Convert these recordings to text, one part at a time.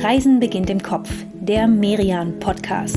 Reisen beginnt im Kopf, der Merian-Podcast.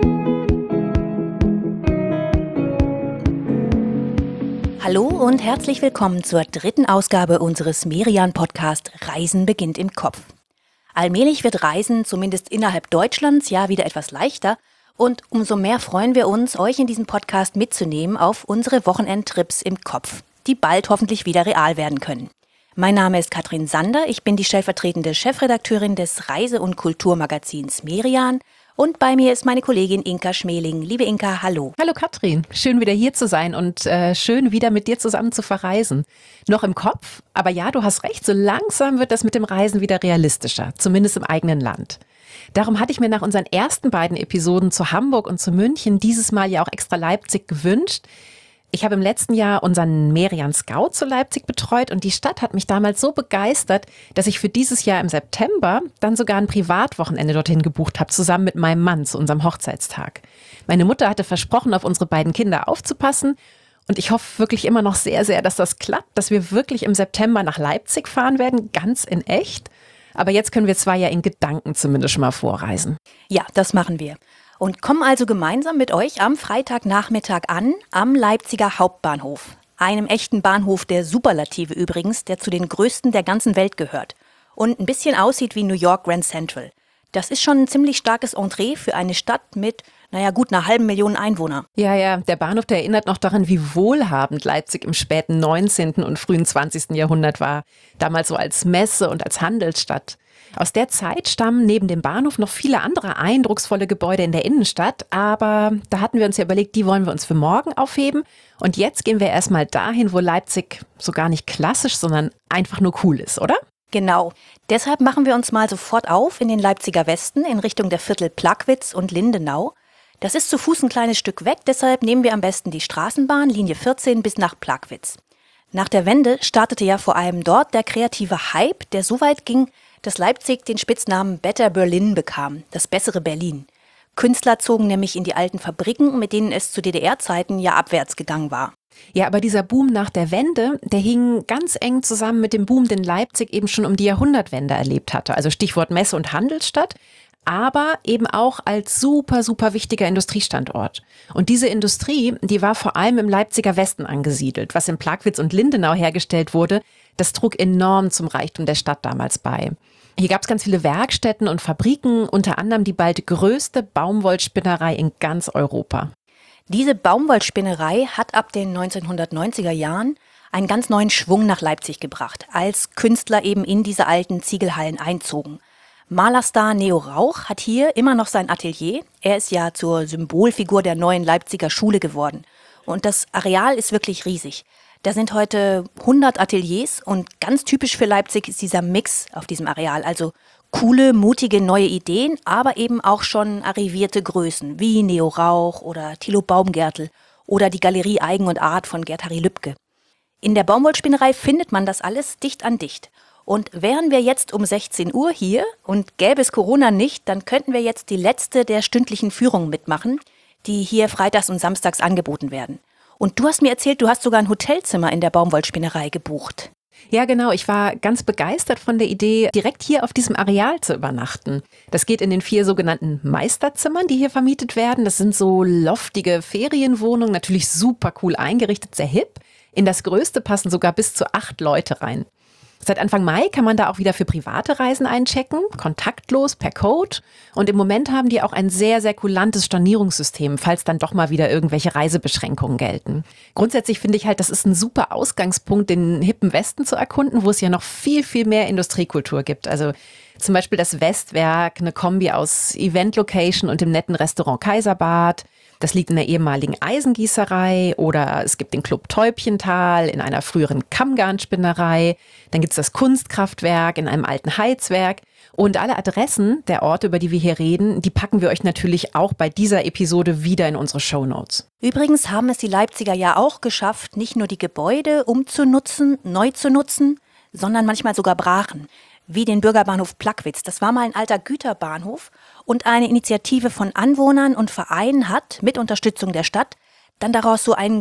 Hallo und herzlich willkommen zur dritten Ausgabe unseres Merian-Podcast Reisen beginnt im Kopf. Allmählich wird Reisen, zumindest innerhalb Deutschlands, ja wieder etwas leichter. Und umso mehr freuen wir uns, euch in diesem Podcast mitzunehmen auf unsere Wochenendtrips im Kopf, die bald hoffentlich wieder real werden können. Mein Name ist Katrin Sander, ich bin die stellvertretende Chefredakteurin des Reise- und Kulturmagazins Merian und bei mir ist meine Kollegin Inka Schmeling. Liebe Inka, hallo. Hallo Katrin, schön wieder hier zu sein und schön wieder mit dir zusammen zu verreisen. Noch im Kopf, aber ja, du hast recht, so langsam wird das mit dem Reisen wieder realistischer, zumindest im eigenen Land. Darum hatte ich mir nach unseren ersten beiden Episoden zu Hamburg und zu München dieses Mal ja auch extra Leipzig gewünscht. Ich habe im letzten Jahr unseren Merian Scout zu Leipzig betreut und die Stadt hat mich damals so begeistert, dass ich für dieses Jahr im September dann sogar ein Privatwochenende dorthin gebucht habe, zusammen mit meinem Mann zu unserem Hochzeitstag. Meine Mutter hatte versprochen, auf unsere beiden Kinder aufzupassen und ich hoffe wirklich immer noch sehr, sehr, dass das klappt, dass wir wirklich im September nach Leipzig fahren werden, ganz in echt. Aber jetzt können wir zwar ja in Gedanken zumindest schon mal vorreisen. Ja, das machen wir. Und kommen also gemeinsam mit euch am Freitagnachmittag an, am Leipziger Hauptbahnhof. Einem echten Bahnhof der Superlative übrigens, der zu den größten der ganzen Welt gehört. Und ein bisschen aussieht wie New York Grand Central. Das ist schon ein ziemlich starkes Entree für eine Stadt mit, gut einer halben Million Einwohner. Ja, der Bahnhof, der erinnert noch daran, wie wohlhabend Leipzig im späten 19. und frühen 20. Jahrhundert war. Damals so als Messe und als Handelsstadt. Aus der Zeit stammen neben dem Bahnhof noch viele andere eindrucksvolle Gebäude in der Innenstadt, aber da hatten wir uns ja überlegt, die wollen wir uns für morgen aufheben. Und jetzt gehen wir erstmal dahin, wo Leipzig so gar nicht klassisch, sondern einfach nur cool ist, oder? Genau. Deshalb machen wir uns mal sofort auf in den Leipziger Westen in Richtung der Viertel Plagwitz und Lindenau. Das ist zu Fuß ein kleines Stück weg, deshalb nehmen wir am besten die Straßenbahn, Linie 14 bis nach Plagwitz. Nach der Wende startete ja vor allem dort der kreative Hype, der so weit ging, dass Leipzig den Spitznamen Better Berlin bekam, das bessere Berlin. Künstler zogen nämlich in die alten Fabriken, mit denen es zu DDR-Zeiten ja abwärts gegangen war. Ja, aber dieser Boom nach der Wende, der hing ganz eng zusammen mit dem Boom, den Leipzig eben schon um die Jahrhundertwende erlebt hatte. Also Stichwort Messe- und Handelsstadt, aber eben auch als super, super wichtiger Industriestandort. Und diese Industrie, die war vor allem im Leipziger Westen angesiedelt. Was in Plagwitz und Lindenau hergestellt wurde, das trug enorm zum Reichtum der Stadt damals bei. Hier gab es ganz viele Werkstätten und Fabriken, unter anderem die bald größte Baumwollspinnerei in ganz Europa. Diese Baumwollspinnerei hat ab den 1990er Jahren einen ganz neuen Schwung nach Leipzig gebracht, als Künstler eben in diese alten Ziegelhallen einzogen. Malerstar Neo Rauch hat hier immer noch sein Atelier. Er ist ja zur Symbolfigur der neuen Leipziger Schule geworden. Und das Areal ist wirklich riesig. Da sind heute 100 Ateliers und ganz typisch für Leipzig ist dieser Mix auf diesem Areal. Also coole, mutige neue Ideen, aber eben auch schon arrivierte Größen wie Neo Rauch oder Thilo Baumgärtel oder die Galerie Eigen und Art von Gerd-Harry Lübke. In der Baumwollspinnerei findet man das alles dicht an dicht. Und wären wir jetzt um 16 Uhr hier und gäbe es Corona nicht, dann könnten wir jetzt die letzte der stündlichen Führungen mitmachen, die hier freitags und samstags angeboten werden. Und du hast mir erzählt, du hast sogar ein Hotelzimmer in der Baumwollspinnerei gebucht. Ja, genau. Ich war ganz begeistert von der Idee, direkt hier auf diesem Areal zu übernachten. Das geht in den 4 sogenannten Meisterzimmern, die hier vermietet werden. Das sind so loftige Ferienwohnungen, natürlich super cool eingerichtet, sehr hip. In das größte passen sogar bis zu 8 Leute rein. Seit Anfang Mai kann man da auch wieder für private Reisen einchecken, kontaktlos per Code. Und im Moment haben die auch ein sehr, sehr kulantes Stornierungssystem, falls dann doch mal wieder irgendwelche Reisebeschränkungen gelten. Grundsätzlich finde ich halt, das ist ein super Ausgangspunkt, den hippen Westen zu erkunden, wo es ja noch viel, viel mehr Industriekultur gibt. Also zum Beispiel das Westwerk, eine Kombi aus Event-Location und dem netten Restaurant Kaiserbad. Das liegt in der ehemaligen Eisengießerei oder es gibt den Club Täubchental in einer früheren Kammgarnspinnerei. Dann gibt es das Kunstkraftwerk in einem alten Heizwerk. Und alle Adressen der Orte, über die wir hier reden, die packen wir euch natürlich auch bei dieser Episode wieder in unsere Shownotes. Übrigens haben es die Leipziger ja auch geschafft, nicht nur die Gebäude umzunutzen, neu zu nutzen, sondern manchmal sogar brachen. Wie den Bürgerbahnhof Plagwitz. Das war mal ein alter Güterbahnhof und eine Initiative von Anwohnern und Vereinen hat, mit Unterstützung der Stadt, dann daraus so ein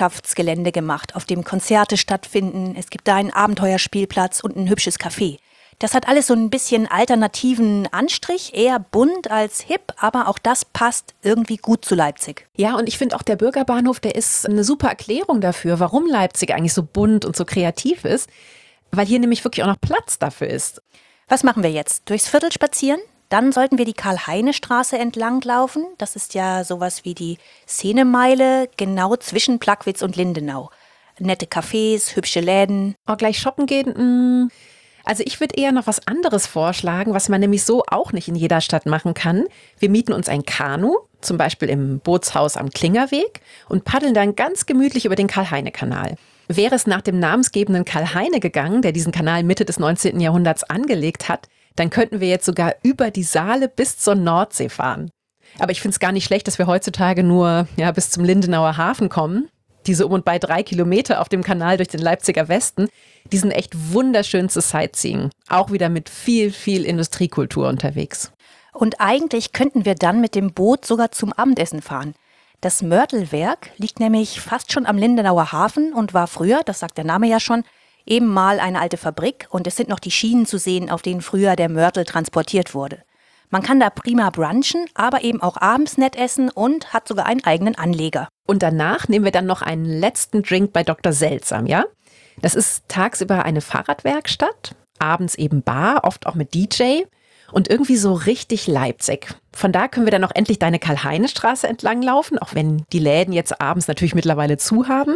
Gemeinschaftsgelände gemacht, auf dem Konzerte stattfinden. Es gibt da einen Abenteuerspielplatz und ein hübsches Café. Das hat alles so ein bisschen alternativen Anstrich, eher bunt als hip, aber auch das passt irgendwie gut zu Leipzig. Ja, und ich finde auch der Bürgerbahnhof, der ist eine super Erklärung dafür, warum Leipzig eigentlich so bunt und so kreativ ist, weil hier nämlich wirklich auch noch Platz dafür ist. Was machen wir jetzt? Durchs Viertel spazieren? Dann sollten wir die Karl-Heine-Straße entlang laufen. Das ist ja sowas wie die Szenemeile, genau zwischen Plagwitz und Lindenau. Nette Cafés, hübsche Läden. Oh, gleich shoppen gehen? Also ich würde eher noch was anderes vorschlagen, was man nämlich so auch nicht in jeder Stadt machen kann. Wir mieten uns ein Kanu, zum Beispiel im Bootshaus am Klingerweg und paddeln dann ganz gemütlich über den Karl-Heine-Kanal. Wäre es nach dem namensgebenden Karl Heine gegangen, der diesen Kanal Mitte des 19. Jahrhunderts angelegt hat, dann könnten wir jetzt sogar über die Saale bis zur Nordsee fahren. Aber ich finde es gar nicht schlecht, dass wir heutzutage nur bis zum Lindenauer Hafen kommen. Diese um und bei 3 Kilometer auf dem Kanal durch den Leipziger Westen, die sind echt wunderschön zu Sightseeing. Auch wieder mit viel, viel Industriekultur unterwegs. Und eigentlich könnten wir dann mit dem Boot sogar zum Abendessen fahren. Das Mörtelwerk liegt nämlich fast schon am Lindenauer Hafen und war früher, das sagt der Name ja schon, eben mal eine alte Fabrik. Und es sind noch die Schienen zu sehen, auf denen früher der Mörtel transportiert wurde. Man kann da prima brunchen, aber eben auch abends nett essen und hat sogar einen eigenen Anleger. Und danach nehmen wir dann noch einen letzten Drink bei Dr. Seltsam, ja? Das ist tagsüber eine Fahrradwerkstatt, abends eben Bar, oft auch mit DJ und irgendwie so richtig Leipzig. Von da können wir dann auch endlich deine Karl-Heine-Straße entlang laufen, auch wenn die Läden jetzt abends natürlich mittlerweile zu haben.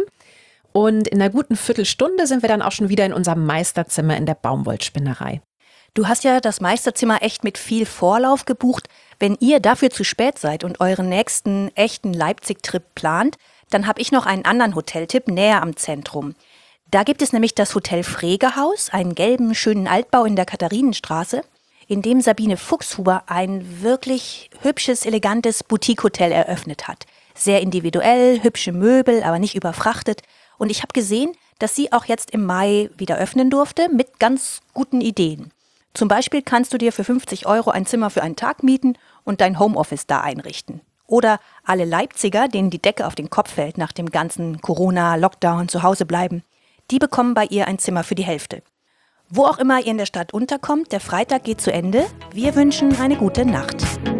Und in einer guten Viertelstunde sind wir dann auch schon wieder in unserem Meisterzimmer in der Baumwollspinnerei. Du hast ja das Meisterzimmer echt mit viel Vorlauf gebucht. Wenn ihr dafür zu spät seid und euren nächsten echten Leipzig-Trip plant, dann habe ich noch einen anderen Hoteltipp näher am Zentrum. Da gibt es nämlich das Hotel Fregehaus, einen gelben, schönen Altbau in der Katharinenstraße, in dem Sabine Fuchshuber ein wirklich hübsches, elegantes Boutique-Hotel eröffnet hat. Sehr individuell, hübsche Möbel, aber nicht überfrachtet. Und ich habe gesehen, dass sie auch jetzt im Mai wieder öffnen durfte mit ganz guten Ideen. Zum Beispiel kannst du dir für 50 € ein Zimmer für einen Tag mieten und dein Homeoffice da einrichten. Oder alle Leipziger, denen die Decke auf den Kopf fällt nach dem ganzen Corona-Lockdown zu Hause bleiben, die bekommen bei ihr ein Zimmer für die Hälfte. Wo auch immer ihr in der Stadt unterkommt, der Freitag geht zu Ende. Wir wünschen eine gute Nacht.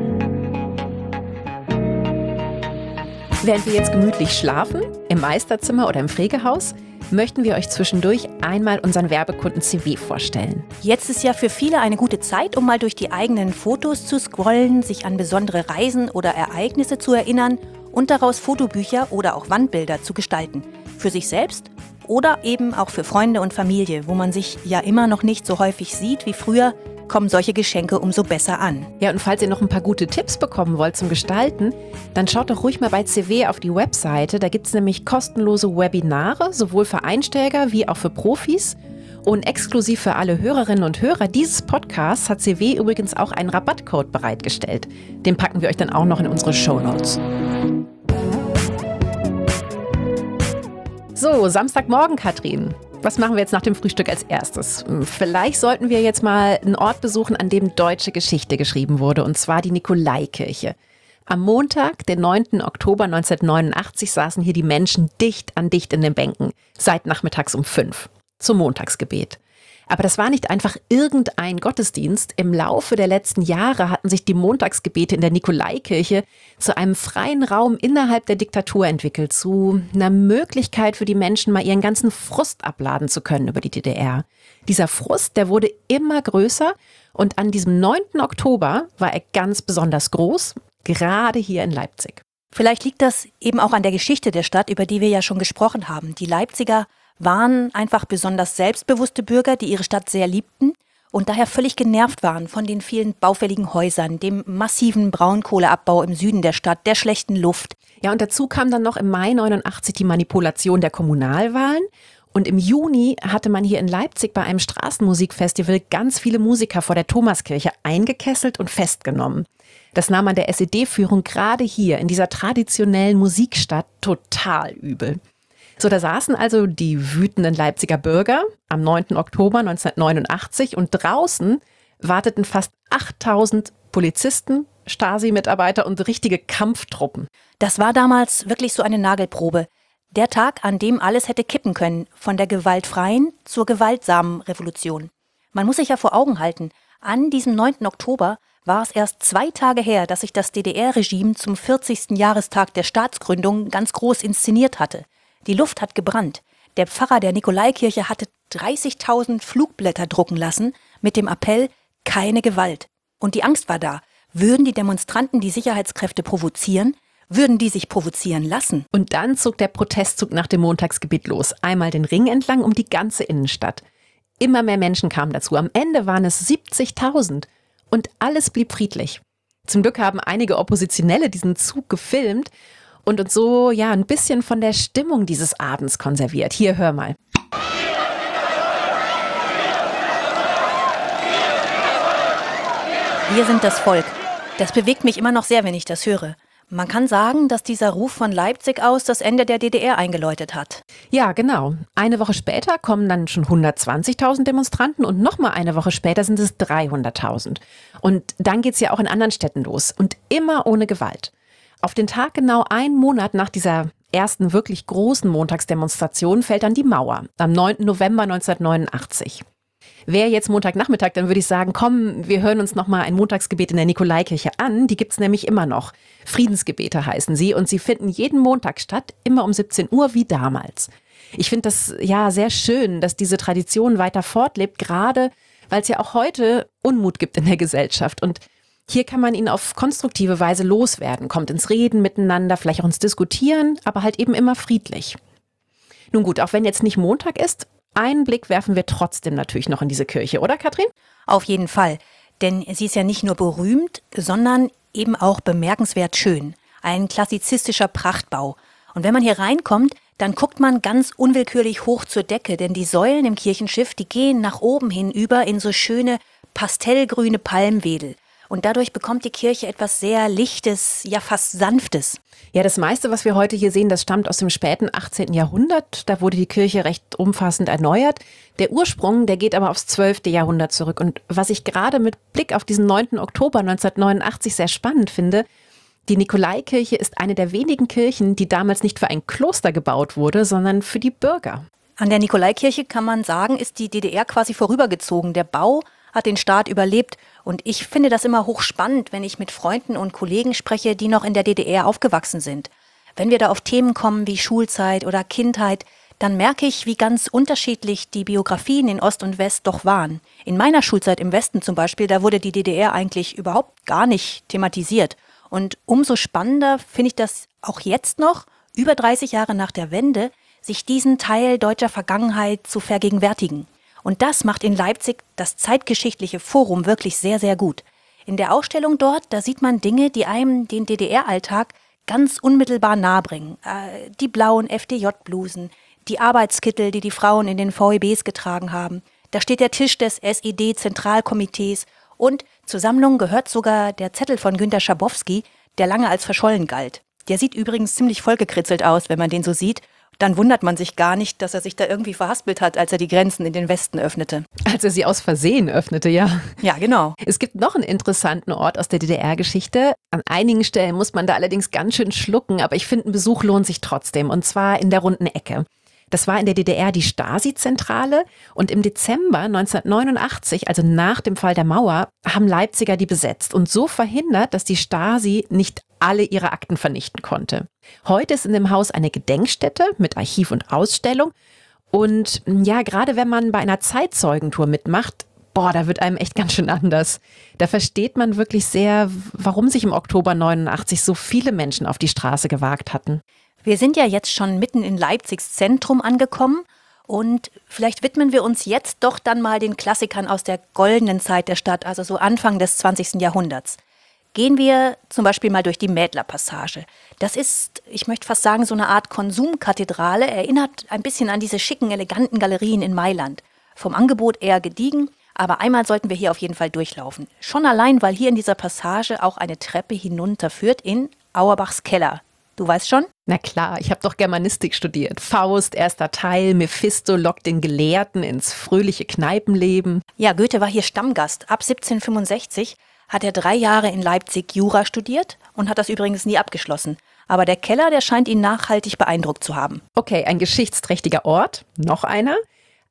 Während wir jetzt gemütlich schlafen, im Meisterzimmer oder im Fregehaus, möchten wir euch zwischendurch einmal unseren Werbekunden CW vorstellen. Jetzt ist ja für viele eine gute Zeit, um mal durch die eigenen Fotos zu scrollen, sich an besondere Reisen oder Ereignisse zu erinnern und daraus Fotobücher oder auch Wandbilder zu gestalten. Für sich selbst oder eben auch für Freunde und Familie, wo man sich ja immer noch nicht so häufig sieht wie früher, kommen solche Geschenke umso besser an. Ja, und falls ihr noch ein paar gute Tipps bekommen wollt zum Gestalten, dann schaut doch ruhig mal bei CW auf die Webseite. Da gibt es nämlich kostenlose Webinare, sowohl für Einsteiger wie auch für Profis. Und exklusiv für alle Hörerinnen und Hörer dieses Podcasts hat CW übrigens auch einen Rabattcode bereitgestellt. Den packen wir euch dann auch noch in unsere Shownotes. So, Samstagmorgen, Katrin. Was machen wir jetzt nach dem Frühstück als erstes? Vielleicht sollten wir jetzt mal einen Ort besuchen, an dem deutsche Geschichte geschrieben wurde, und zwar die Nikolaikirche. Am Montag, den 9. Oktober 1989, saßen hier die Menschen dicht an dicht in den Bänken, seit nachmittags um 5 zum Montagsgebet. Aber das war nicht einfach irgendein Gottesdienst. Im Laufe der letzten Jahre hatten sich die Montagsgebete in der Nikolaikirche zu einem freien Raum innerhalb der Diktatur entwickelt, zu einer Möglichkeit für die Menschen, mal ihren ganzen Frust abladen zu können über die DDR. Dieser Frust, der wurde immer größer und an diesem 9. Oktober war er ganz besonders groß, gerade hier in Leipzig. Vielleicht liegt das eben auch an der Geschichte der Stadt, über die wir ja schon gesprochen haben. Die Leipziger waren einfach besonders selbstbewusste Bürger, die ihre Stadt sehr liebten und daher völlig genervt waren von den vielen baufälligen Häusern, dem massiven Braunkohleabbau im Süden der Stadt, der schlechten Luft. Ja, und dazu kam dann noch im Mai 89 die Manipulation der Kommunalwahlen. Und im Juni hatte man hier in Leipzig bei einem Straßenmusikfestival ganz viele Musiker vor der Thomaskirche eingekesselt und festgenommen. Das nahm man der SED-Führung gerade hier in dieser traditionellen Musikstadt total übel. So, da saßen also die wütenden Leipziger Bürger am 9. Oktober 1989 und draußen warteten fast 8000 Polizisten, Stasi-Mitarbeiter und richtige Kampftruppen. Das war damals wirklich so eine Nagelprobe. Der Tag, an dem alles hätte kippen können, von der gewaltfreien zur gewaltsamen Revolution. Man muss sich ja vor Augen halten, an diesem 9. Oktober war es erst 2 Tage her, dass sich das DDR-Regime zum 40. Jahrestag der Staatsgründung ganz groß inszeniert hatte. Die Luft hat gebrannt. Der Pfarrer der Nikolaikirche hatte 30.000 Flugblätter drucken lassen mit dem Appell „Keine Gewalt". Und die Angst war da. Würden die Demonstranten die Sicherheitskräfte provozieren? Würden die sich provozieren lassen? Und dann zog der Protestzug nach dem Montagsgebet los. Einmal den Ring entlang um die ganze Innenstadt. Immer mehr Menschen kamen dazu. Am Ende waren es 70.000. Und alles blieb friedlich. Zum Glück haben einige Oppositionelle diesen Zug gefilmt und uns so ein bisschen von der Stimmung dieses Abends konserviert. Hier, hör mal. Wir sind das Volk. Das bewegt mich immer noch sehr, wenn ich das höre. Man kann sagen, dass dieser Ruf von Leipzig aus das Ende der DDR eingeläutet hat. Ja, genau. Eine Woche später kommen dann schon 120.000 Demonstranten und nochmal eine Woche später sind es 300.000. Und dann geht's ja auch in anderen Städten los und immer ohne Gewalt. Auf den Tag genau 1 Monat nach dieser ersten wirklich großen Montagsdemonstration fällt dann die Mauer, am 9. November 1989. Wäre jetzt Montagnachmittag, dann würde ich sagen, komm, wir hören uns nochmal ein Montagsgebet in der Nikolaikirche an. Die gibt's nämlich immer noch. Friedensgebete heißen sie und sie finden jeden Montag statt, immer um 17 Uhr wie damals. Ich finde das sehr schön, dass diese Tradition weiter fortlebt, gerade weil es ja auch heute Unmut gibt in der Gesellschaft. Und hier kann man ihn auf konstruktive Weise loswerden, kommt ins Reden miteinander, vielleicht auch ins Diskutieren, aber halt eben immer friedlich. Nun gut, auch wenn jetzt nicht Montag ist, einen Blick werfen wir trotzdem natürlich noch in diese Kirche, oder Katrin? Auf jeden Fall, denn sie ist ja nicht nur berühmt, sondern eben auch bemerkenswert schön. Ein klassizistischer Prachtbau. Und wenn man hier reinkommt, dann guckt man ganz unwillkürlich hoch zur Decke, denn die Säulen im Kirchenschiff, die gehen nach oben hin über in so schöne pastellgrüne Palmwedel. Und dadurch bekommt die Kirche etwas sehr Lichtes, ja fast Sanftes. Ja, das meiste, was wir heute hier sehen, das stammt aus dem späten 18. Jahrhundert. Da wurde die Kirche recht umfassend erneuert. Der Ursprung, der geht aber aufs 12. Jahrhundert zurück. Und was ich gerade mit Blick auf diesen 9. Oktober 1989 sehr spannend finde, die Nikolaikirche ist eine der wenigen Kirchen, die damals nicht für ein Kloster gebaut wurde, sondern für die Bürger. An der Nikolaikirche kann man sagen, ist die DDR quasi vorübergezogen. Der Bau hat den Staat überlebt. Und ich finde das immer hochspannend, wenn ich mit Freunden und Kollegen spreche, die noch in der DDR aufgewachsen sind. Wenn wir da auf Themen kommen wie Schulzeit oder Kindheit, dann merke ich, wie ganz unterschiedlich die Biografien in Ost und West doch waren. In meiner Schulzeit im Westen zum Beispiel, da wurde die DDR eigentlich überhaupt gar nicht thematisiert. Und umso spannender finde ich das auch jetzt noch, über 30 Jahre nach der Wende, sich diesen Teil deutscher Vergangenheit zu vergegenwärtigen. Und das macht in Leipzig das Zeitgeschichtliche Forum wirklich sehr, sehr gut. In der Ausstellung dort, da sieht man Dinge, die einem den DDR-Alltag ganz unmittelbar nahebringen. Die blauen FDJ-Blusen, die Arbeitskittel, die die Frauen in den VEBs getragen haben. Da steht der Tisch des SED-Zentralkomitees und zur Sammlung gehört sogar der Zettel von Günter Schabowski, der lange als verschollen galt. Der sieht übrigens ziemlich vollgekritzelt aus, wenn man den so sieht. Dann wundert man sich gar nicht, dass er sich da irgendwie verhaspelt hat, als er die Grenzen in den Westen öffnete. Als er sie aus Versehen öffnete, ja. Ja, genau. Es gibt noch einen interessanten Ort aus der DDR-Geschichte. An einigen Stellen muss man da allerdings ganz schön schlucken, aber ich finde, ein Besuch lohnt sich trotzdem. Und zwar in der Runden Ecke. Das war in der DDR die Stasi-Zentrale und im Dezember 1989, also nach dem Fall der Mauer, haben Leipziger die besetzt und so verhindert, dass die Stasi nicht alle ihre Akten vernichten konnte. Heute ist in dem Haus eine Gedenkstätte mit Archiv und Ausstellung und gerade wenn man bei einer Zeitzeugentour mitmacht, da wird einem echt ganz schön anders. Da versteht man wirklich sehr, warum sich im Oktober 89 so viele Menschen auf die Straße gewagt hatten. Wir sind ja jetzt schon mitten in Leipzigs Zentrum angekommen und vielleicht widmen wir uns jetzt doch dann mal den Klassikern aus der goldenen Zeit der Stadt, also so Anfang des 20. Jahrhunderts. Gehen wir zum Beispiel mal durch die Mädler-Passage. Das ist, ich möchte fast sagen, so eine Art Konsumkathedrale, erinnert ein bisschen an diese schicken, eleganten Galerien in Mailand. Vom Angebot eher gediegen, aber einmal sollten wir hier auf jeden Fall durchlaufen. Schon allein, weil hier in dieser Passage auch eine Treppe hinunterführt in Auerbachs Keller. Du weißt schon? Na klar, ich habe doch Germanistik studiert. Faust, erster Teil, Mephisto lockt den Gelehrten ins fröhliche Kneipenleben. Ja, Goethe war hier Stammgast. Ab 1765 hat er 3 Jahre in Leipzig Jura studiert und hat das übrigens nie abgeschlossen. Aber der Keller, der scheint ihn nachhaltig beeindruckt zu haben. Okay, ein geschichtsträchtiger Ort. Noch einer.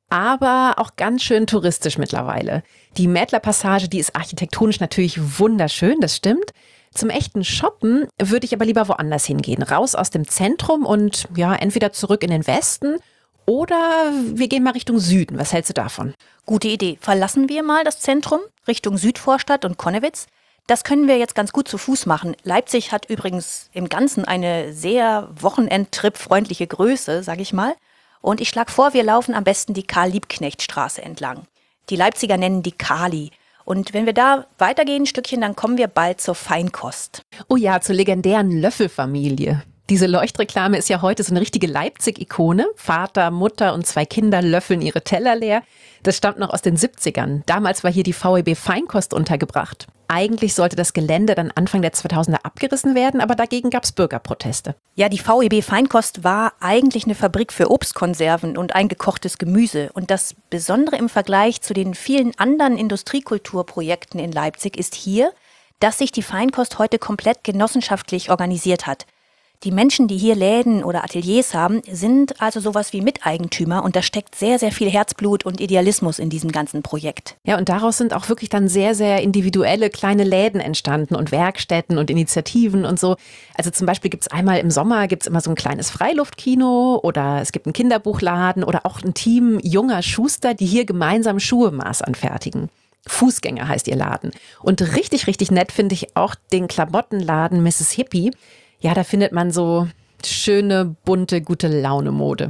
aber auch ganz schön touristisch mittlerweile. Die Mädler-Passage, die ist architektonisch natürlich wunderschön, das stimmt. Zum echten Shoppen würde ich aber lieber woanders hingehen. Raus aus dem Zentrum und ja, entweder zurück in den Westen oder wir gehen mal Richtung Süden. Was hältst du davon? Gute Idee. Verlassen wir mal das Zentrum Richtung Südvorstadt und Connewitz. Das können wir jetzt ganz gut zu Fuß machen. Leipzig hat übrigens im Ganzen eine sehr Wochenendtrip-freundliche Größe, sag ich mal. Und ich schlage vor, wir laufen am besten die Karl-Liebknecht-Straße entlang. Die Leipziger nennen die Kali. Und wenn wir da weitergehen ein Stückchen, dann kommen wir bald zur Feinkost. Oh ja, zur legendären Löffelfamilie. Diese Leuchtreklame ist ja heute so eine richtige Leipzig-Ikone. Vater, Mutter und 2 Kinder löffeln ihre Teller leer. Das stammt noch aus den 70ern. Damals war hier die VEB Feinkost untergebracht. Eigentlich sollte das Gelände dann Anfang der 2000er abgerissen werden, aber dagegen gab es Bürgerproteste. Ja, die VEB Feinkost war eigentlich eine Fabrik für Obstkonserven und eingekochtes Gemüse. Und das Besondere im Vergleich zu den vielen anderen Industriekulturprojekten in Leipzig ist hier, dass sich die Feinkost heute komplett genossenschaftlich organisiert hat. Die Menschen, die hier Läden oder Ateliers haben, sind also sowas wie Miteigentümer und da steckt sehr, sehr viel Herzblut und Idealismus in diesem ganzen Projekt. Ja, und daraus sind auch wirklich dann sehr, sehr individuelle kleine Läden entstanden und Werkstätten und Initiativen und so. Also zum Beispiel gibt's einmal im Sommer gibt's immer so ein kleines Freiluftkino oder es gibt einen Kinderbuchladen oder auch ein Team junger Schuster, die hier gemeinsam Schuhe Maß anfertigen. Fußgänger heißt ihr Laden. Und richtig, richtig nett finde ich auch den Klamottenladen Mrs. Hippie. Ja, da findet man so schöne, bunte, gute Laune-Mode.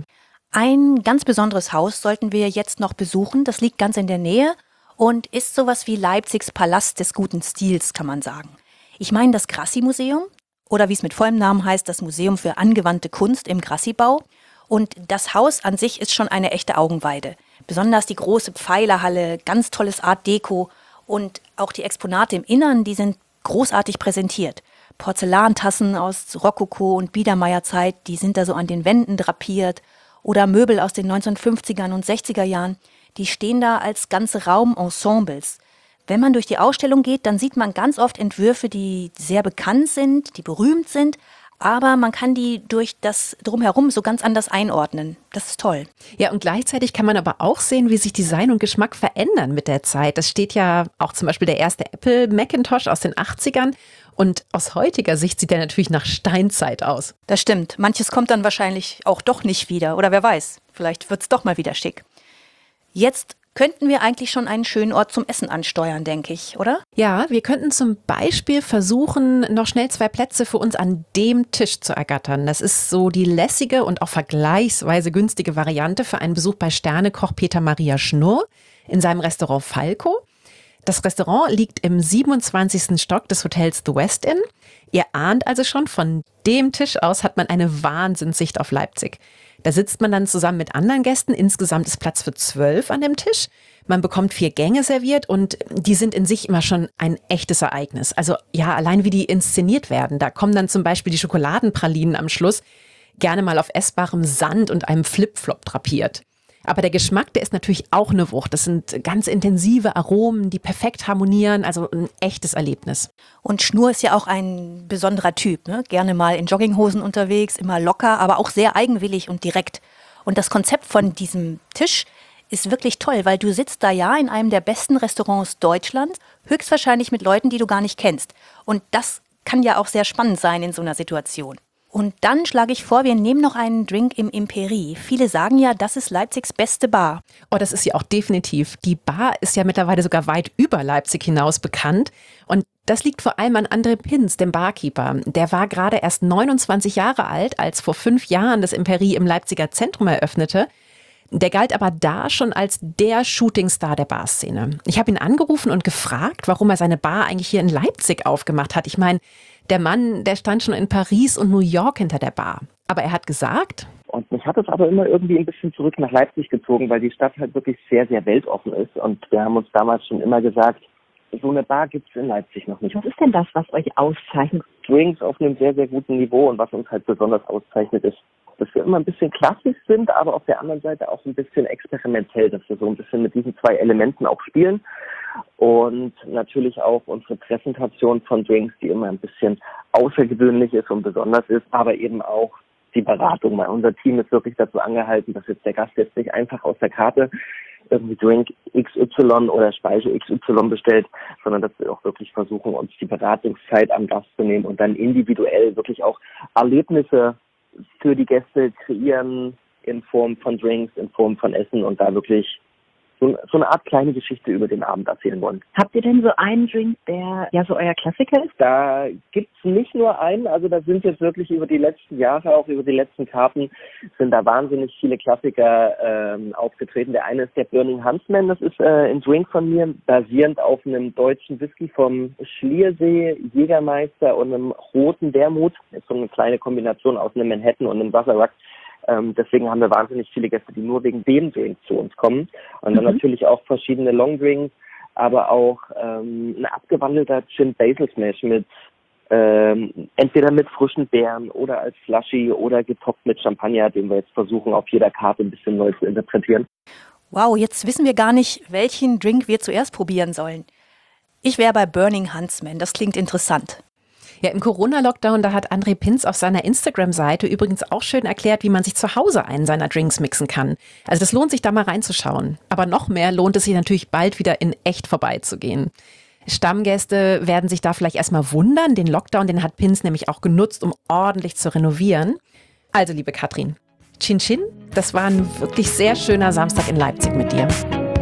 Ein ganz besonderes Haus sollten wir jetzt noch besuchen. Das liegt ganz in der Nähe und ist sowas wie Leipzigs Palast des guten Stils, kann man sagen. Ich meine das Grassi-Museum oder wie es mit vollem Namen heißt, das Museum für angewandte Kunst im Grassi-Bau. Und das Haus an sich ist schon eine echte Augenweide. Besonders die große Pfeilerhalle, ganz tolles Art Deco und auch die Exponate im Innern, die sind großartig präsentiert. Porzellantassen aus Rokoko- und Biedermeierzeit, die sind da so an den Wänden drapiert. Oder Möbel aus den 1950ern und 60er Jahren, die stehen da als ganze Raumensembles. Wenn man durch die Ausstellung geht, dann sieht man ganz oft Entwürfe, die sehr bekannt sind, die berühmt sind, aber man kann die durch das Drumherum so ganz anders einordnen. Das ist toll. Ja, und gleichzeitig kann man aber auch sehen, wie sich Design und Geschmack verändern mit der Zeit. Das steht ja auch zum Beispiel der erste Apple Macintosh aus den 80ern. Und aus heutiger Sicht sieht der natürlich nach Steinzeit aus. Das stimmt. Manches kommt dann wahrscheinlich auch doch nicht wieder. Oder wer weiß, vielleicht wird's doch mal wieder schick. Jetzt könnten wir eigentlich schon einen schönen Ort zum Essen ansteuern, denke ich, oder? Ja, wir könnten zum Beispiel versuchen, noch schnell 2 Plätze für uns an dem Tisch zu ergattern. Das ist so die lässige und auch vergleichsweise günstige Variante für einen Besuch bei Sternekoch Peter Maria Schnurr in seinem Restaurant Falco. Das Restaurant liegt im 27. Stock des Hotels The West Inn. Ihr ahnt also schon, von dem Tisch aus hat man eine Wahnsinnssicht auf Leipzig. Da sitzt man dann zusammen mit anderen Gästen. Insgesamt ist Platz für 12 an dem Tisch. Man bekommt 4 Gänge serviert und die sind in sich immer schon ein echtes Ereignis. Also ja, allein wie die inszeniert werden. Da kommen dann zum Beispiel die Schokoladenpralinen am Schluss, gerne mal auf essbarem Sand und einem Flipflop drapiert. Aber der Geschmack, der ist natürlich auch eine Wucht. Das sind ganz intensive Aromen, die perfekt harmonieren, also ein echtes Erlebnis. Und Schnurr ist ja auch ein besonderer Typ, ne? Gerne mal in Jogginghosen unterwegs, immer locker, aber auch sehr eigenwillig und direkt. Und das Konzept von diesem Tisch ist wirklich toll, weil du sitzt da ja in einem der besten Restaurants Deutschlands, höchstwahrscheinlich mit Leuten, die du gar nicht kennst. Und das kann ja auch sehr spannend sein in so einer Situation. Und dann schlage ich vor, wir nehmen noch einen Drink im Imperie. Viele sagen ja, das ist Leipzigs beste Bar. Oh, das ist ja auch definitiv. Die Bar ist ja mittlerweile sogar weit über Leipzig hinaus bekannt. Und das liegt vor allem an André Pins, dem Barkeeper. Der war gerade erst 29 Jahre alt, als vor 5 Jahren das Imperie im Leipziger Zentrum eröffnete. Der galt aber da schon als der Shootingstar der Barszene. Ich habe ihn angerufen und gefragt, warum er seine Bar eigentlich hier in Leipzig aufgemacht hat. Ich meine, der Mann, der stand schon in Paris und New York hinter der Bar. Aber er hat gesagt... Und mich hat es aber immer irgendwie ein bisschen zurück nach Leipzig gezogen, weil die Stadt halt wirklich sehr, sehr weltoffen ist. Und wir haben uns damals schon immer gesagt, so eine Bar gibt es in Leipzig noch nicht. Was ist denn das, was euch auszeichnet? Drinks auf einem sehr, sehr guten Niveau. Und was uns halt besonders auszeichnet, ist, dass wir immer ein bisschen klassisch sind, aber auf der anderen Seite auch ein bisschen experimentell, dass wir so ein bisschen mit diesen 2 Elementen auch spielen. Und natürlich auch unsere Präsentation von Drinks, die immer ein bisschen außergewöhnlich ist und besonders ist, aber eben auch die Beratung, weil unser Team ist wirklich dazu angehalten, dass jetzt der Gast jetzt nicht einfach aus der Karte irgendwie Drink XY oder Speise XY bestellt, sondern dass wir auch wirklich versuchen, uns die Beratungszeit am Gast zu nehmen und dann individuell wirklich auch Erlebnisse für die Gäste kreieren in Form von Drinks, in Form von Essen und da wirklich so eine Art kleine Geschichte über den Abend erzählen wollen. Habt ihr denn so einen Drink, der ja so euer Klassiker ist? Da gibt's nicht nur einen, also da sind jetzt wirklich über die letzten Jahre, auch über die letzten Karten, sind da wahnsinnig viele Klassiker aufgetreten. Der eine ist der Burning Huntsman, das ist ein Drink von mir, basierend auf einem deutschen Whisky vom Schliersee, Jägermeister und einem roten Wermut. Das ist so eine kleine Kombination aus einem Manhattan und einem Wasserrock. Deswegen haben wir wahnsinnig viele Gäste, die nur wegen dem Drink zu uns kommen. Und dann natürlich auch verschiedene Longdrinks, aber auch ein abgewandelter Gin Basil Smash mit entweder mit frischen Beeren oder als Slushy oder getoppt mit Champagner, den wir jetzt versuchen, auf jeder Karte ein bisschen neu zu interpretieren. Wow, jetzt wissen wir gar nicht, welchen Drink wir zuerst probieren sollen. Ich wäre bei Burning Huntsman, das klingt interessant. Ja, im Corona-Lockdown, da hat André Pinz auf seiner Instagram-Seite übrigens auch schön erklärt, wie man sich zu Hause einen seiner Drinks mixen kann. Also das lohnt sich, da mal reinzuschauen. Aber noch mehr lohnt es sich natürlich bald wieder in echt vorbeizugehen. Stammgäste werden sich da vielleicht erstmal wundern. Den Lockdown, den hat Pinz nämlich auch genutzt, um ordentlich zu renovieren. Also, liebe Katrin, Chin Chin, das war ein wirklich sehr schöner Samstag in Leipzig mit dir.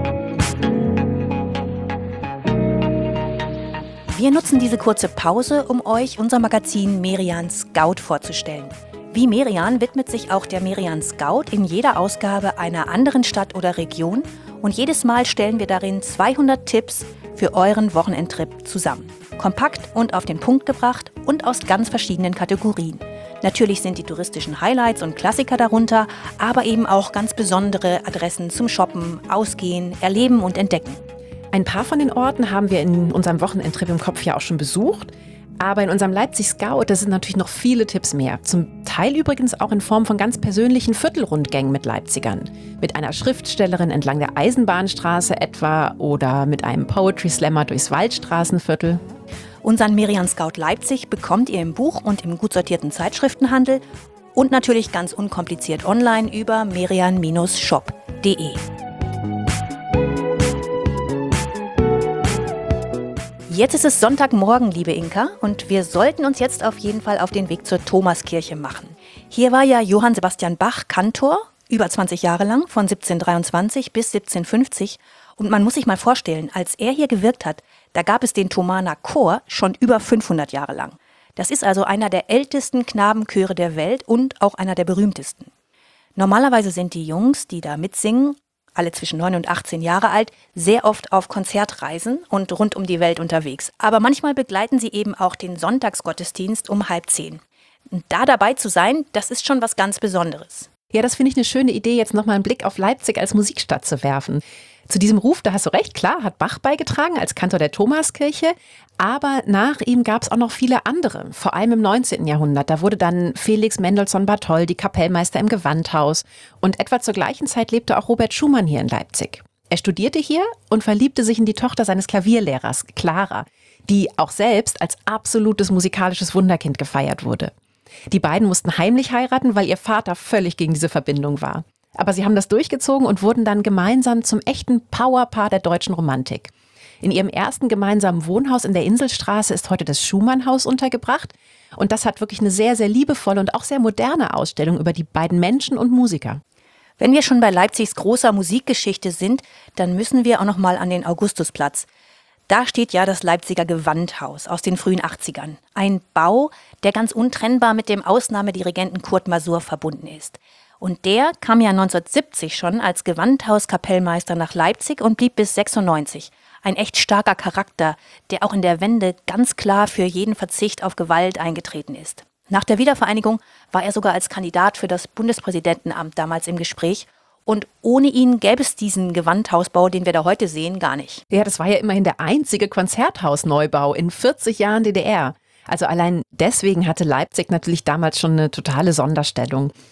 Wir nutzen diese kurze Pause, um euch unser Magazin Merian Scout vorzustellen. Wie Merian widmet sich auch der Merian Scout in jeder Ausgabe einer anderen Stadt oder Region und jedes Mal stellen wir darin 200 Tipps für euren Wochenendtrip zusammen. Kompakt und auf den Punkt gebracht und aus ganz verschiedenen Kategorien. Natürlich sind die touristischen Highlights und Klassiker darunter, aber eben auch ganz besondere Adressen zum Shoppen, Ausgehen, Erleben und Entdecken. Ein paar von den Orten haben wir in unserem Wochenendtrip im Kopf ja auch schon besucht. Aber in unserem Leipzig Scout, da sind natürlich noch viele Tipps mehr. Zum Teil übrigens auch in Form von ganz persönlichen Viertelrundgängen mit Leipzigern. Mit einer Schriftstellerin entlang der Eisenbahnstraße etwa oder mit einem Poetry Slammer durchs Waldstraßenviertel. Unseren Merian Scout Leipzig bekommt ihr im Buch und im gut sortierten Zeitschriftenhandel und natürlich ganz unkompliziert online über merian-shop.de. Jetzt ist es Sonntagmorgen, liebe Inka, und wir sollten uns jetzt auf jeden Fall auf den Weg zur Thomaskirche machen. Hier war ja Johann Sebastian Bach Kantor, über 20 Jahre lang, von 1723 bis 1750. Und man muss sich mal vorstellen, als er hier gewirkt hat, da gab es den Thomaner Chor schon über 500 Jahre lang. Das ist also einer der ältesten Knabenchöre der Welt und auch einer der berühmtesten. Normalerweise sind die Jungs, die da mitsingen, alle zwischen 9 und 18 Jahre alt, sehr oft auf Konzertreisen und rund um die Welt unterwegs. Aber manchmal begleiten sie eben auch den Sonntagsgottesdienst um 9:30. Und da dabei zu sein, das ist schon was ganz Besonderes. Ja, das finde ich eine schöne Idee, jetzt nochmal einen Blick auf Leipzig als Musikstadt zu werfen. Zu diesem Ruf, da hast du recht, klar, hat Bach beigetragen als Kantor der Thomaskirche, aber nach ihm gab es auch noch viele andere, vor allem im 19. Jahrhundert. Da wurde dann Felix Mendelssohn Bartholdy Kapellmeister im Gewandhaus und etwa zur gleichen Zeit lebte auch Robert Schumann hier in Leipzig. Er studierte hier und verliebte sich in die Tochter seines Klavierlehrers, Clara, die auch selbst als absolutes musikalisches Wunderkind gefeiert wurde. Die beiden mussten heimlich heiraten, weil ihr Vater völlig gegen diese Verbindung war. Aber sie haben das durchgezogen und wurden dann gemeinsam zum echten Powerpaar der deutschen Romantik. In ihrem ersten gemeinsamen Wohnhaus in der Inselstraße ist heute das Schumann-Haus untergebracht. Und das hat wirklich eine sehr, sehr liebevolle und auch sehr moderne Ausstellung über die beiden Menschen und Musiker. Wenn wir schon bei Leipzigs großer Musikgeschichte sind, dann müssen wir auch noch mal an den Augustusplatz. Da steht ja das Leipziger Gewandhaus aus den frühen 80ern. Ein Bau, der ganz untrennbar mit dem Ausnahmedirigenten Kurt Masur verbunden ist. Und der kam ja 1970 schon als Gewandhauskapellmeister nach Leipzig und blieb bis 96. Ein echt starker Charakter, der auch in der Wende ganz klar für jeden Verzicht auf Gewalt eingetreten ist. Nach der Wiedervereinigung war er sogar als Kandidat für das Bundespräsidentenamt damals im Gespräch. Und ohne ihn gäbe es diesen Gewandhausbau, den wir da heute sehen, gar nicht. Ja, das war ja immerhin der einzige Konzerthausneubau in 40 Jahren DDR. Also allein deswegen hatte Leipzig natürlich damals schon eine totale Sonderstellung.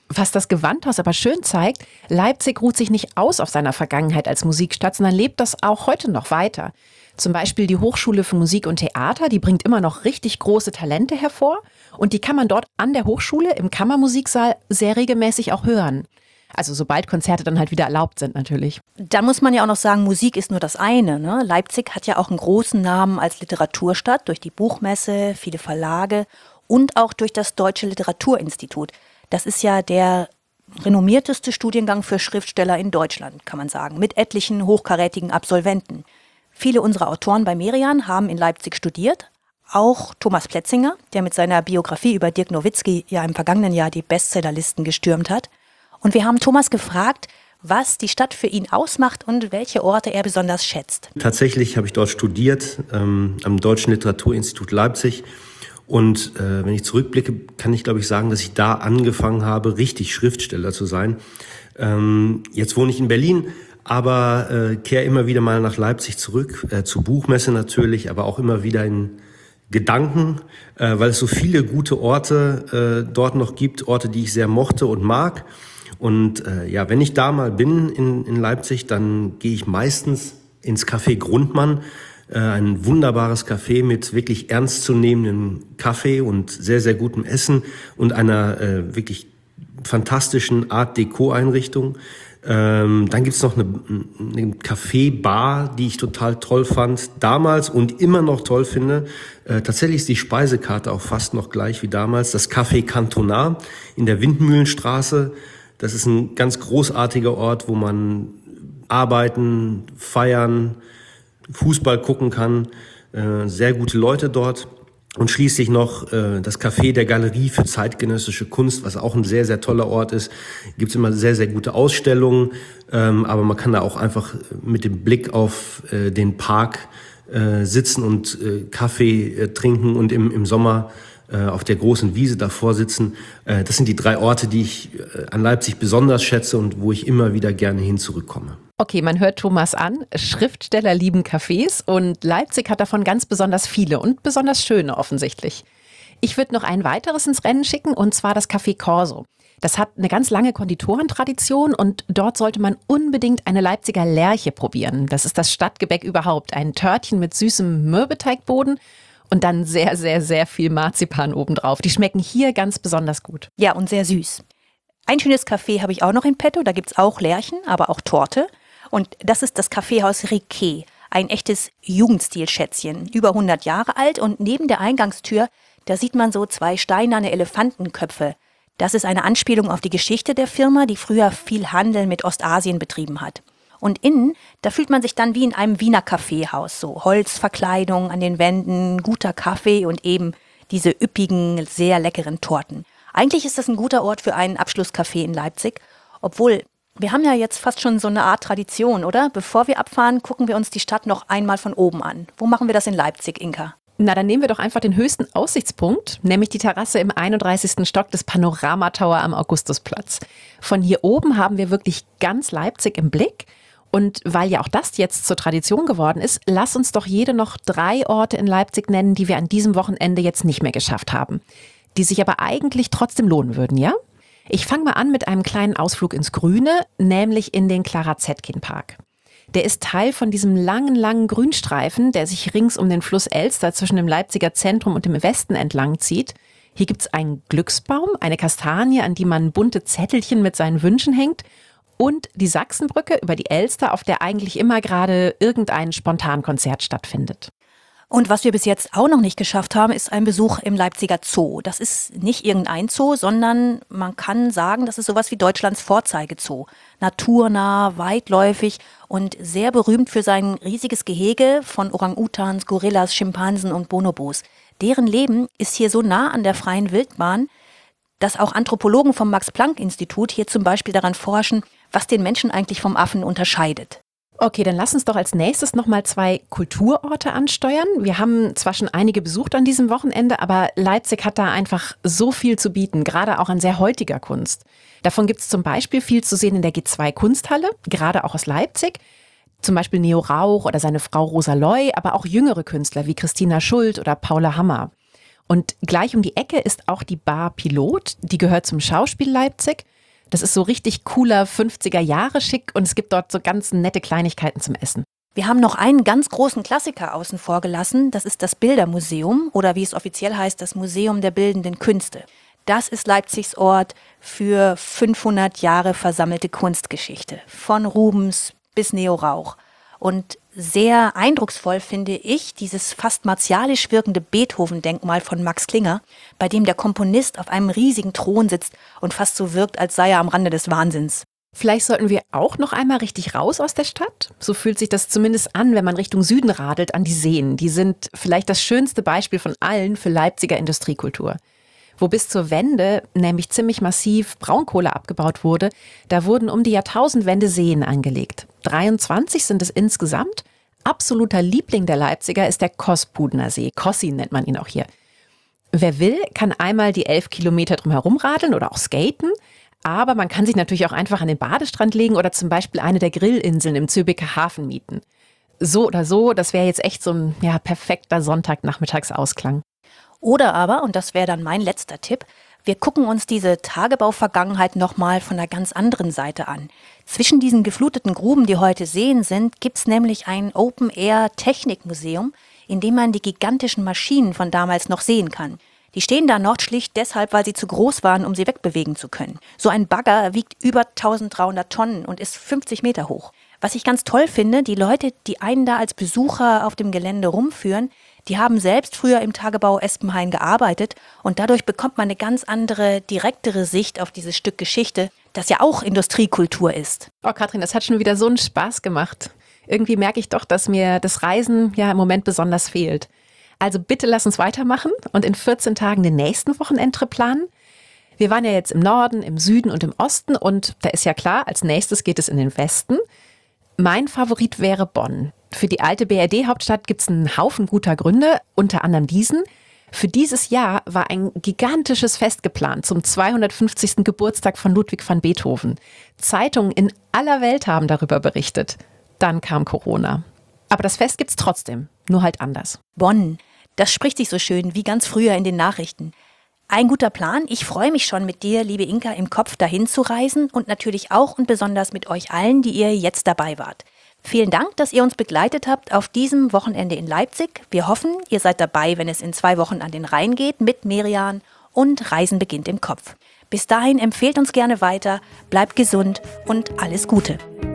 Was das Gewandhaus aber schön zeigt, Leipzig ruht sich nicht aus auf seiner Vergangenheit als Musikstadt, sondern lebt das auch heute noch weiter. Zum Beispiel die Hochschule für Musik und Theater, die bringt immer noch richtig große Talente hervor und die kann man dort an der Hochschule im Kammermusiksaal sehr regelmäßig auch hören. Also sobald Konzerte dann halt wieder erlaubt sind natürlich. Dann muss man ja auch noch sagen, Musik ist nur das eine, ne? Leipzig hat ja auch einen großen Namen als Literaturstadt durch die Buchmesse, viele Verlage und auch durch das Deutsche Literaturinstitut. Das ist ja der renommierteste Studiengang für Schriftsteller in Deutschland, kann man sagen, mit etlichen hochkarätigen Absolventen. Viele unserer Autoren bei Merian haben in Leipzig studiert, auch Thomas Plätzinger, der mit seiner Biografie über Dirk Nowitzki ja im vergangenen Jahr die Bestsellerlisten gestürmt hat. Und wir haben Thomas gefragt, was die Stadt für ihn ausmacht und welche Orte er besonders schätzt. Tatsächlich habe ich dort studiert, am Deutschen Literaturinstitut Leipzig. Und wenn ich zurückblicke, kann ich, glaube ich, sagen, dass ich da angefangen habe, richtig Schriftsteller zu sein. Jetzt wohne ich in Berlin, aber kehre immer wieder mal nach Leipzig zurück, zur Buchmesse natürlich, aber auch immer wieder in Gedanken, weil es so viele gute Orte dort noch gibt, Orte, die ich sehr mochte und mag. Und wenn ich da mal bin in Leipzig, dann gehe ich meistens ins Café Grundmann. Ein wunderbares Café mit wirklich ernstzunehmendem Kaffee und sehr, sehr gutem Essen und einer wirklich fantastischen Art-Deco-Einrichtung. Dann gibt's noch eine Café-Bar, die ich total toll fand damals und immer noch toll finde. Tatsächlich ist die Speisekarte auch fast noch gleich wie damals. Das Café Cantonat in der Windmühlenstraße. Das ist ein ganz großartiger Ort, wo man arbeiten, feiern, Fußball gucken kann, sehr gute Leute dort. Und schließlich noch das Café der Galerie für zeitgenössische Kunst, was auch ein sehr, sehr toller Ort ist. Gibt's immer sehr, sehr gute Ausstellungen, aber man kann da auch einfach mit dem Blick auf den Park sitzen und Kaffee trinken und im Sommer auf der großen Wiese davor sitzen. Das sind die 3 Orte, die ich an Leipzig besonders schätze und wo ich immer wieder gerne hin zurückkomme. Okay, man hört Thomas an, Schriftsteller lieben Cafés und Leipzig hat davon ganz besonders viele und besonders schöne offensichtlich. Ich würde noch ein weiteres ins Rennen schicken und zwar das Café Corso. Das hat eine ganz lange Konditorentradition und dort sollte man unbedingt eine Leipziger Lerche probieren. Das ist das Stadtgebäck überhaupt, ein Törtchen mit süßem Mürbeteigboden und dann sehr, sehr, sehr viel Marzipan obendrauf. Die schmecken hier ganz besonders gut. Ja, und sehr süß. Ein schönes Café habe ich auch noch in petto, da gibt's auch Lerchen, aber auch Torte. Und das ist das Kaffeehaus Riquet, ein echtes Jugendstil-Schätzchen, über 100 Jahre alt. Und neben der Eingangstür, da sieht man so 2 steinerne Elefantenköpfe. Das ist eine Anspielung auf die Geschichte der Firma, die früher viel Handel mit Ostasien betrieben hat. Und innen, da fühlt man sich dann wie in einem Wiener Kaffeehaus, so Holzverkleidung an den Wänden, guter Kaffee und eben diese üppigen, sehr leckeren Torten. Eigentlich ist das ein guter Ort für einen Abschlusscafé in Leipzig, obwohl wir haben ja jetzt fast schon so eine Art Tradition, oder? Bevor wir abfahren, gucken wir uns die Stadt noch einmal von oben an. Wo machen wir das in Leipzig, Inka? Na, dann nehmen wir doch einfach den höchsten Aussichtspunkt, nämlich die Terrasse im 31. Stock des Panorama-Tower am Augustusplatz. Von hier oben haben wir wirklich ganz Leipzig im Blick. Und weil ja auch das jetzt zur Tradition geworden ist, lass uns doch jede noch 3 Orte in Leipzig nennen, die wir an diesem Wochenende jetzt nicht mehr geschafft haben. Die sich aber eigentlich trotzdem lohnen würden, ja? Ich fange mal an mit einem kleinen Ausflug ins Grüne, nämlich in den Clara-Zetkin-Park. Der ist Teil von diesem langen, langen Grünstreifen, der sich rings um den Fluss Elster zwischen dem Leipziger Zentrum und dem Westen entlang zieht. Hier gibt's einen Glücksbaum, eine Kastanie, an die man bunte Zettelchen mit seinen Wünschen hängt und die Sachsenbrücke über die Elster, auf der eigentlich immer gerade irgendein Spontankonzert stattfindet. Und was wir bis jetzt auch noch nicht geschafft haben, ist ein Besuch im Leipziger Zoo. Das ist nicht irgendein Zoo, sondern man kann sagen, das ist sowas wie Deutschlands Vorzeigezoo. Naturnah, weitläufig und sehr berühmt für sein riesiges Gehege von Orang-Utans, Gorillas, Schimpansen und Bonobos. Deren Leben ist hier so nah an der freien Wildbahn, dass auch Anthropologen vom Max-Planck-Institut hier zum Beispiel daran forschen, was den Menschen eigentlich vom Affen unterscheidet. Okay, dann lass uns doch als nächstes nochmal 2 Kulturorte ansteuern. Wir haben zwar schon einige besucht an diesem Wochenende, aber Leipzig hat da einfach so viel zu bieten, gerade auch an sehr heutiger Kunst. Davon gibt es zum Beispiel viel zu sehen in der G2 Kunsthalle, gerade auch aus Leipzig. Zum Beispiel Neo Rauch oder seine Frau Rosa Loy, aber auch jüngere Künstler wie Christina Schuld oder Paula Hammer. Und gleich um die Ecke ist auch die Bar Pilot, die gehört zum Schauspiel Leipzig. Das ist so richtig cooler 50er-Jahre-Schick und es gibt dort so ganz nette Kleinigkeiten zum Essen. Wir haben noch einen ganz großen Klassiker außen vor gelassen. Das ist das Bildermuseum oder wie es offiziell heißt, das Museum der Bildenden Künste. Das ist Leipzigs Ort für 500 Jahre versammelte Kunstgeschichte. Von Rubens bis Neo Rauch. Und sehr eindrucksvoll finde ich dieses fast martialisch wirkende Beethoven-Denkmal von Max Klinger, bei dem der Komponist auf einem riesigen Thron sitzt und fast so wirkt, als sei er am Rande des Wahnsinns. Vielleicht sollten wir auch noch einmal richtig raus aus der Stadt. So fühlt sich das zumindest an, wenn man Richtung Süden radelt, an die Seen. Die sind vielleicht das schönste Beispiel von allen für Leipziger Industriekultur. Wo bis zur Wende nämlich ziemlich massiv Braunkohle abgebaut wurde, da wurden um die Jahrtausendwende Seen angelegt. 23 sind es insgesamt. Absoluter Liebling der Leipziger ist der Kospudner See. Kossi nennt man ihn auch hier. Wer will, kann einmal die 11 Kilometer drumherum radeln oder auch skaten. Aber man kann sich natürlich auch einfach an den Badestrand legen oder zum Beispiel eine der Grillinseln im Züricher Hafen mieten. So oder so, das wäre jetzt echt so ein perfekter Sonntagnachmittagsausklang. Oder aber, und das wäre dann mein letzter Tipp, wir gucken uns diese Tagebau-Vergangenheit nochmal von einer ganz anderen Seite an. Zwischen diesen gefluteten Gruben, die heute Seen sind, gibt es nämlich ein Open-Air-Technikmuseum, in dem man die gigantischen Maschinen von damals noch sehen kann. Die stehen da noch schlicht deshalb, weil sie zu groß waren, um sie wegbewegen zu können. So ein Bagger wiegt über 1300 Tonnen und ist 50 Meter hoch. Was ich ganz toll finde, die Leute, die einen da als Besucher auf dem Gelände rumführen, die haben selbst früher im Tagebau Espenhain gearbeitet und dadurch bekommt man eine ganz andere, direktere Sicht auf dieses Stück Geschichte, das ja auch Industriekultur ist. Oh Katrin, das hat schon wieder so einen Spaß gemacht. Irgendwie merke ich doch, dass mir das Reisen im Moment besonders fehlt. Also bitte lass uns weitermachen und in 14 Tagen den nächsten Wochenendtrip planen. Wir waren ja jetzt im Norden, im Süden und im Osten und da ist ja klar, als nächstes geht es in den Westen. Mein Favorit wäre Bonn. Für die alte BRD-Hauptstadt gibt es einen Haufen guter Gründe, unter anderem diesen. Für dieses Jahr war ein gigantisches Fest geplant zum 250. Geburtstag von Ludwig van Beethoven. Zeitungen in aller Welt haben darüber berichtet. Dann kam Corona. Aber das Fest gibt's trotzdem, nur halt anders. Bonn, das spricht sich so schön wie ganz früher in den Nachrichten. Ein guter Plan. Ich freue mich schon mit dir, liebe Inka, im Kopf dahin zu reisen und natürlich auch und besonders mit euch allen, die ihr jetzt dabei wart. Vielen Dank, dass ihr uns begleitet habt auf diesem Wochenende in Leipzig. Wir hoffen, ihr seid dabei, wenn es in 2 Wochen an den Rhein geht mit Merian und Reisen beginnt im Kopf. Bis dahin empfehlt uns gerne weiter, bleibt gesund und alles Gute.